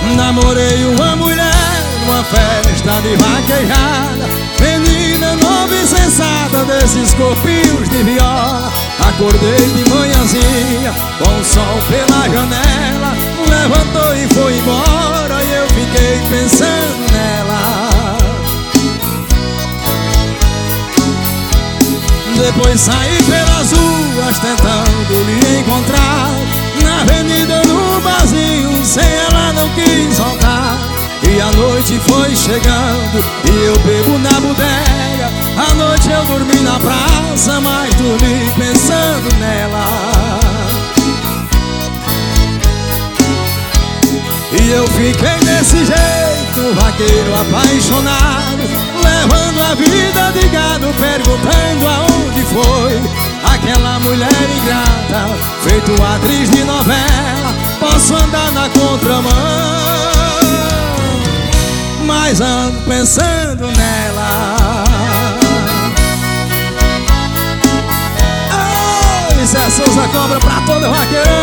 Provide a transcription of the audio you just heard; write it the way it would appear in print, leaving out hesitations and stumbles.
Namorei uma mulher numa festa de vaquejada, menina nova e sensata desses corpinhos de viola. Acordei de manhãzinha com o sol pela janela, levantou e foi embora e eu fiquei pensando nela. Depois saí pelas ruas tentando lhe encontrar, na avenida, no barzinho, sem ela não quis voltar. E a noite foi chegando e eu bebo na bodega. À noite eu dormi na praça, mas dormi pensando nela. E eu fiquei desse jeito, vaqueiro apaixonado, levando a vida de gado, perguntando aonde foi aquela mulher ingrata, feito atriz de novela. Posso andar na contramão, mas ando pensando nela. Oh, isso é Souza Cobra pra todo vaqueiro.